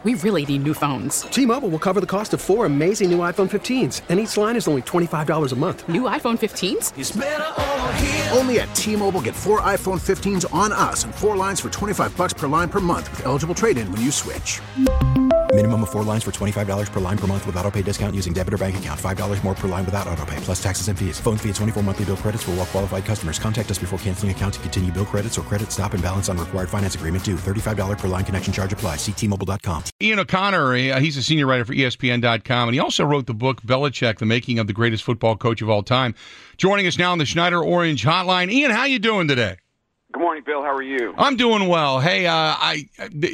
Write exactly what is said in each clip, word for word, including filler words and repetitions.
We really need new phones. T-Mobile will cover the cost of four amazing new iPhone fifteens, and each line is only twenty-five dollars a month. New iPhone fifteens? It's better over here. Only at T-Mobile, get four iPhone fifteens on us and four lines for twenty-five dollars per line per month with eligible trade-in when you switch. Minimum of four lines for twenty-five dollars per line per month with autopay discount using debit or bank account. five dollars more per line without autopay, plus taxes and fees. Phone fee at twenty-four monthly bill credits for well-qualified customers. Contact us before canceling account to continue bill credits or credit stop and balance on required finance agreement due. thirty-five dollars per line connection charge applies. See T Mobile dot com. Ian O'Connor, uh, he's a senior writer for E S P N dot com, and he also wrote the book Belichick, The Making of the Greatest Football Coach of All Time. Joining us now on the Schneider Orange Hotline. Ian, how you doing today? Good morning, Bill. How are you? I'm doing well. Hey, uh, I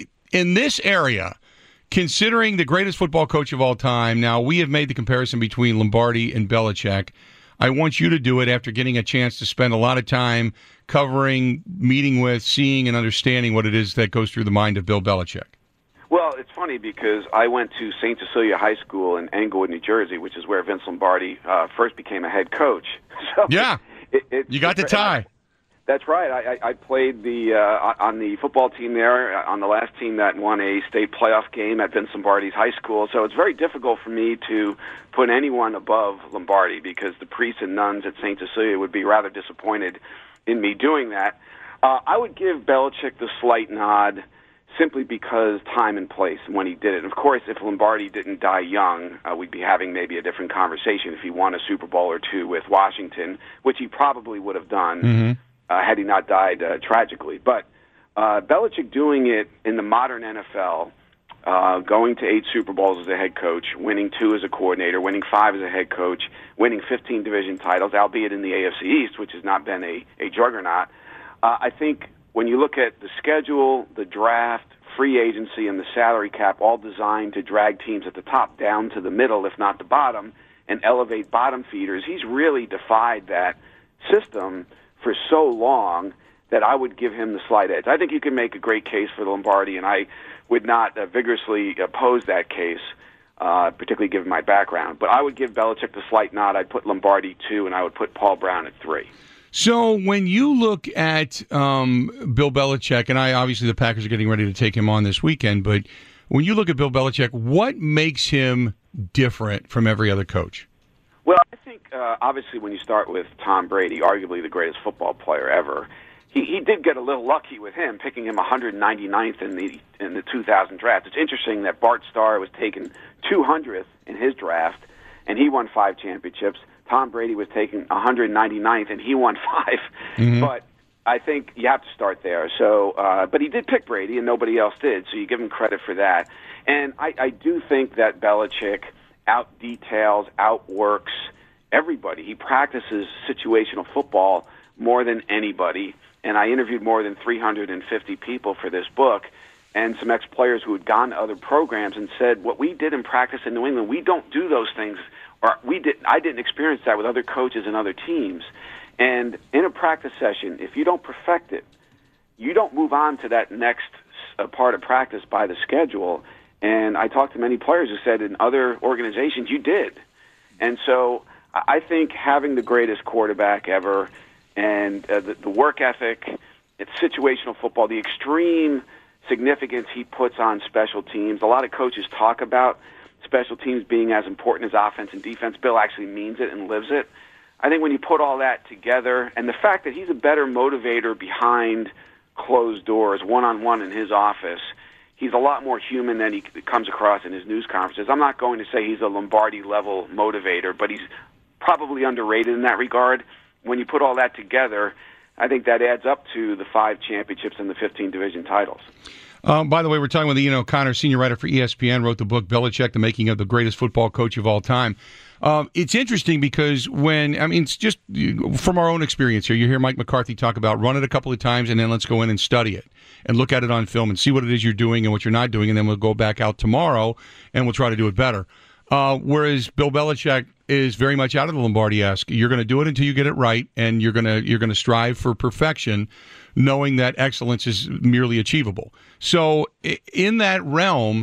in this area, considering the greatest football coach of all time, now we have made the comparison between Lombardi and Belichick. I want you to do it after getting a chance to spend a lot of time covering, meeting with, seeing, and understanding what it is that goes through the mind of Bill Belichick. Well, it's funny because I went to Saint Cecilia High School in Englewood, New Jersey, which is where Vince Lombardi uh, first became a head coach. So yeah, it, it, you got the tie. That's right. I, I played the uh, on the football team there, on the last team that won a state playoff game at Vince Lombardi's high school. So it's very difficult for me to put anyone above Lombardi because the priests and nuns at Saint Cecilia would be rather disappointed in me doing that. Uh, I would give Belichick the slight nod simply because time and place and when he did it. Of course, if Lombardi didn't die young, uh, we'd be having maybe a different conversation if he won a Super Bowl or two with Washington, which he probably would have done. Mm-hmm. Uh, had he not died uh, tragically. But uh, Belichick doing it in the modern N F L, uh, going to eight Super Bowls as a head coach, winning two as a coordinator, winning five as a head coach, winning fifteen division titles, albeit in the A F C East, which has not been a, a juggernaut. Uh, I think when you look at the schedule, the draft, free agency, and the salary cap, all designed to drag teams at the top down to the middle, if not the bottom, and elevate bottom feeders, he's really defied that system for so long that I would give him the slight edge. I think you can make a great case for Lombardi, and I would not uh, vigorously oppose that case, uh, particularly given my background. But I would give Belichick the slight nod. I'd put Lombardi two, and I would put Paul Brown at three. So when you look at um, Bill Belichick, and I obviously the Packers are getting ready to take him on this weekend, but when you look at Bill Belichick, what makes him different from every other coach? Well, I think uh, obviously when you start with Tom Brady, arguably the greatest football player ever, he, he did get a little lucky with him, picking him one hundred ninety-ninth in the in the two thousand draft. It's interesting that Bart Starr was taken two hundredth in his draft, and he won five championships. Tom Brady was taken one hundred ninety-ninth, and he won five. Mm-hmm. But I think you have to start there. So, uh, but he did pick Brady, and nobody else did, so you give him credit for that. And I, I do think that Belichick out-details, outworks everybody. He practices situational football more than anybody, and I interviewed more than three hundred fifty people for this book and some ex-players who had gone to other programs and said, what we did in practice in New England, we don't do those things, or we did. I didn't experience that with other coaches and other teams. And in a practice session, if you don't perfect it, you don't move on to that next uh, part of practice by the schedule. And I talked to many players who said in other organizations, you did. And so I think having the greatest quarterback ever and uh, the, the work ethic, it's situational football, the extreme significance he puts on special teams. A lot of coaches talk about special teams being as important as offense and defense. Bill actually means it and lives it. I think when you put all that together, and the fact that he's a better motivator behind closed doors, one-on-one in his office, he's a lot more human than he comes across in his news conferences. I'm not going to say he's a Lombardi-level motivator, but he's probably underrated in that regard. When you put all that together, I think that adds up to the five championships and the fifteen division titles. Um, by the way, we're talking with Ian O'Connor, senior writer for E S P N, wrote the book Belichick, The Making of the Greatest Football Coach of All Time. Um, it's interesting because when, I mean, it's just from our own experience here, you hear Mike McCarthy talk about run it a couple of times and then let's go in and study it and look at it on film and see what it is you're doing and what you're not doing, and then we'll go back out tomorrow and we'll try to do it better. Uh, whereas Bill Belichick is very much out of the Lombardi-esque. You're going to do it until you get it right, and you're going to you're going to strive for perfection, knowing that excellence is merely achievable. So in that realm,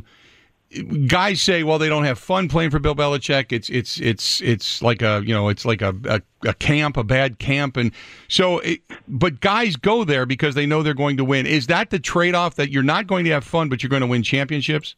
guys say, well, they don't have fun playing for Bill Belichick. It's it's it's it's like a you know it's like a a, a camp, a bad camp, and so. It, but guys go there because they know they're going to win. Is that the trade-off, that you're not going to have fun, but you're going to win championships?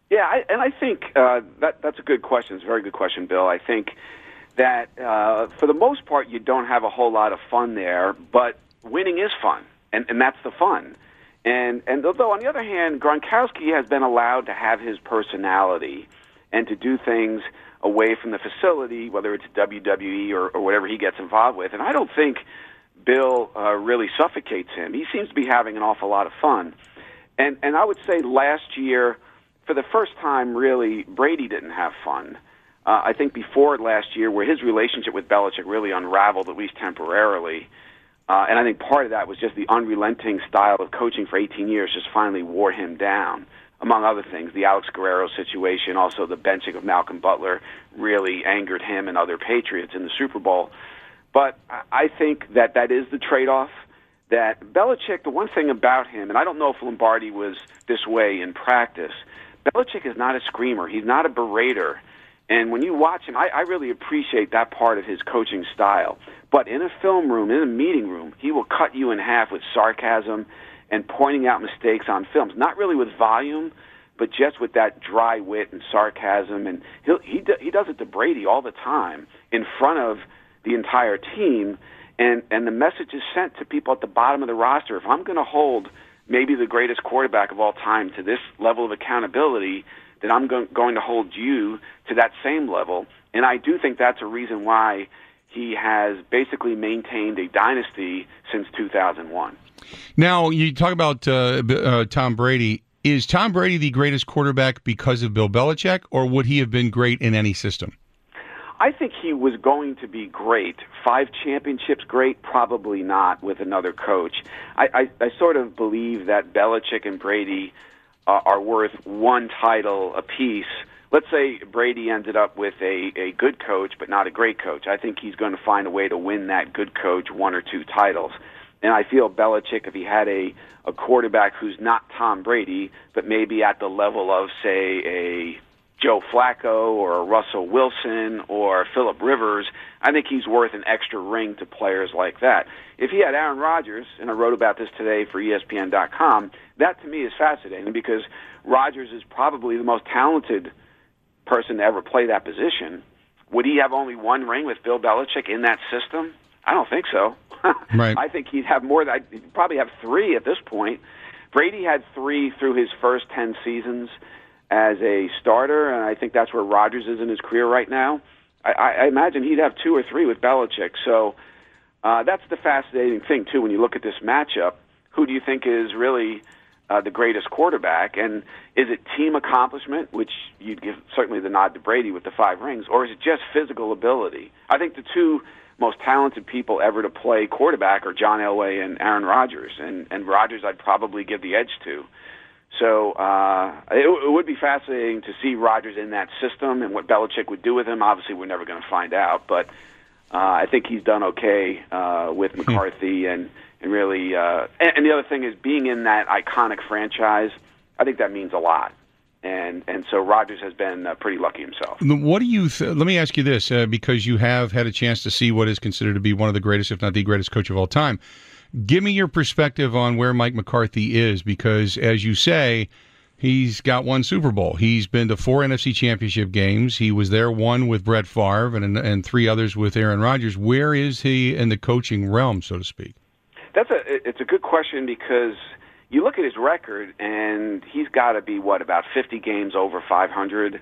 Yeah, I, and I think uh, that that's a good question. It's a very good question, Bill. I think that uh, for the most part, you don't have a whole lot of fun there, but winning is fun, and, and that's the fun. And and although on the other hand, Gronkowski has been allowed to have his personality and to do things away from the facility, whether it's W W E or, or whatever he gets involved with, and I don't think Bill uh, really suffocates him. He seems to be having an awful lot of fun. And and I would say last year, for the first time, really, Brady didn't have fun. Uh, I think before last year, where his relationship with Belichick really unraveled, at least temporarily, uh, and I think part of that was just the unrelenting style of coaching for eighteen years just finally wore him down, among other things. The Alex Guerrero situation, also the benching of Malcolm Butler, really angered him and other Patriots in the Super Bowl. But I think that that is the trade-off. That Belichick, the one thing about him, and I don't know if Lombardi was this way in practice, Belichick is not a screamer. He's not a berater. And when you watch him, I, I really appreciate that part of his coaching style. But in a film room, in a meeting room, he will cut you in half with sarcasm and pointing out mistakes on films. Not really with volume, but just with that dry wit and sarcasm. And he'll, he he does it to Brady all the time in front of the entire team. And and the message is sent to people at the bottom of the roster. If I'm going to hold maybe the greatest quarterback of all time to this level of accountability, then I'm go- going to hold you to that same level. And I do think that's a reason why he has basically maintained a dynasty since two thousand one. Now, you talk about uh, uh, Tom Brady. Is Tom Brady the greatest quarterback because of Bill Belichick, or would he have been great in any system? I think he was going to be great. Five championships, great? Probably not with another coach. I, I, I sort of believe that Belichick and Brady uh, are worth one title apiece. Let's say Brady ended up with a, a good coach but not a great coach. I think he's going to find a way to win that good coach one or two titles. And I feel Belichick, if he had a, a quarterback who's not Tom Brady, but maybe at the level of, say, a Joe Flacco or a Russell Wilson or Phillip Rivers, I think he's worth an extra ring to players like that. If he had Aaron Rodgers, and I wrote about this today for E S P N dot com, that to me is fascinating because Rodgers is probably the most talented person to ever play that position. Would he have only one ring with Bill Belichick in that system? I don't think so. Right. I think he'd have more. Than, he'd probably have three at this point. Brady had three through his first ten seasons as a starter, and I think that's where Rodgers is in his career right now. I, I imagine he'd have two or three with Belichick. So uh, that's the fascinating thing, too, when you look at this matchup. Who do you think is really uh, the greatest quarterback? And is it team accomplishment, which you'd give certainly the nod to Brady with the five rings, or is it just physical ability? I think the two most talented people ever to play quarterback are John Elway and Aaron Rodgers, and, and Rodgers I'd probably give the edge to. So uh, it, it would be fascinating to see Rodgers in that system and what Belichick would do with him. Obviously, we're never going to find out, but uh, I think he's done okay uh, with McCarthy. and, and really, uh, and, and the other thing is being in that iconic franchise, I think that means a lot. And and so Rodgers has been uh, pretty lucky himself. What do you? Th- let me ask you this, uh, because you have had a chance to see what is considered to be one of the greatest, if not the greatest, coach of all time. Give me your perspective on where Mike McCarthy is, because as you say, he's got one Super Bowl. He's been to four N F C Championship games. He was there one with Brett Favre and and three others with Aaron Rodgers. Where is he in the coaching realm, so to speak? That's a it's a good question because you look at his record, and he's got to be, what, about fifty games over five hundred,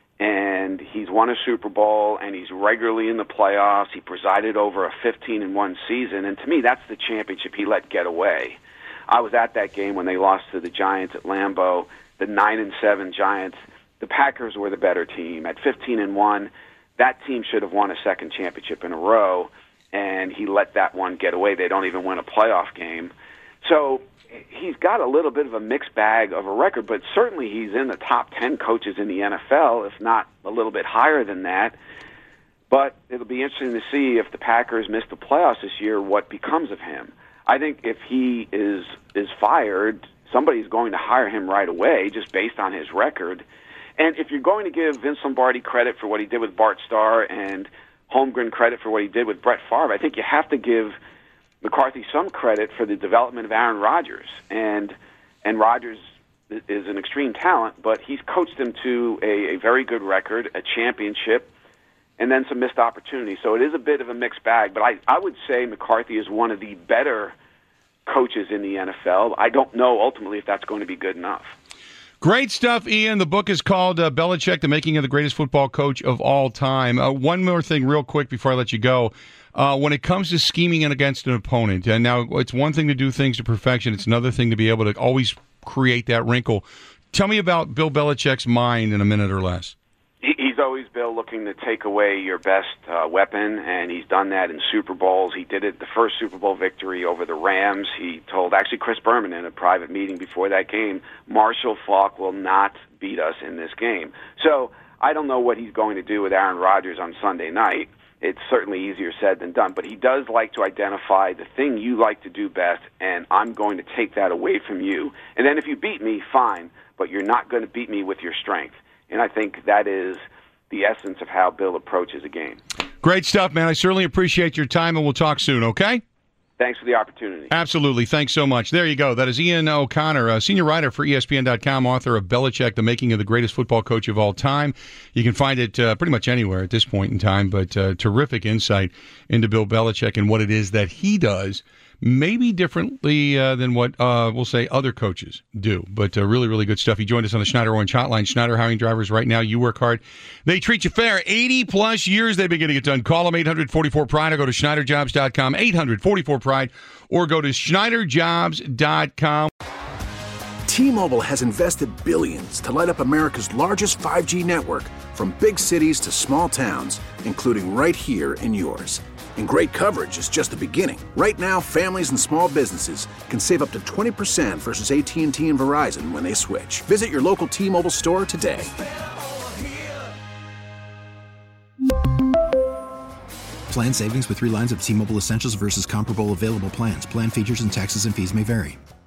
and he's won a Super Bowl, and he's regularly in the playoffs. He presided over a fifteen and one season, and to me, that's the championship he let get away. I was at that game when they lost to the Giants at Lambeau, the nine and seven Giants. The Packers were the better team. At fifteen and one, that team should have won a second championship in a row, and he let that one get away. They don't even win a playoff game. So he's got a little bit of a mixed bag of a record, but certainly he's in the top ten coaches in the N F L, if not a little bit higher than that. But it'll be interesting to see if the Packers miss the playoffs this year, what becomes of him. I think if he is is fired, somebody's going to hire him right away just based on his record. And if you're going to give Vince Lombardi credit for what he did with Bart Starr and Holmgren credit for what he did with Brett Favre, I think you have to give McCarthy some credit for the development of Aaron Rodgers. And and Rodgers is an extreme talent, but he's coached them to a, a very good record, a championship, and then some missed opportunities. So it is a bit of a mixed bag. But I, I would say McCarthy is one of the better coaches in the N F L. I don't know ultimately if that's going to be good enough. Great stuff, Ian. The book is called uh, Belichick, The Making of the Greatest Football Coach of All Time. Uh, one more thing real quick before I let you go. Uh, when it comes to scheming against an opponent, and now it's one thing to do things to perfection, it's another thing to be able to always create that wrinkle. Tell me about Bill Belichick's mind in a minute or less. He's always, Bill, looking to take away your best uh, weapon, and he's done that in Super Bowls. He did it the first Super Bowl victory over the Rams. He told, actually, Chris Berman in a private meeting before that game, Marshall Faulk will not beat us in this game. So I don't know what he's going to do with Aaron Rodgers on Sunday night. It's certainly easier said than done, but he does like to identify the thing you like to do best, and I'm going to take that away from you. And then if you beat me, fine, but you're not going to beat me with your strength. And I think that is the essence of how Bill approaches a game. Great stuff, man. I certainly appreciate your time, and we'll talk soon, okay? Thanks for the opportunity. Absolutely. Thanks so much. There you go. That is Ian O'Connor, a senior writer for E S P N dot com, author of Belichick, The Making of the Greatest Football Coach of All Time. You can find it uh, pretty much anywhere at this point in time, but uh, terrific insight into Bill Belichick and what it is that he does, maybe differently uh, than what, uh, we'll say, other coaches do. But uh, really, really good stuff. He joined us on the Schneider Orange Hotline. Schneider hiring drivers right now. You work hard. They treat you fair. eighty-plus years they've been getting it done. Call them eight hundred forty-four pride or go to Schneider Jobs dot com, eight hundred forty-four pride, or go to Schneider Jobs dot com. T-Mobile has invested billions to light up America's largest five G network, from big cities to small towns, including right here in yours. And great coverage is just the beginning. Right now, families and small businesses can save up to twenty percent versus A T and T and Verizon when they switch. Visit your local T-Mobile store today. Plan savings with three lines of T-Mobile Essentials versus comparable available plans. Plan features and taxes and fees may vary.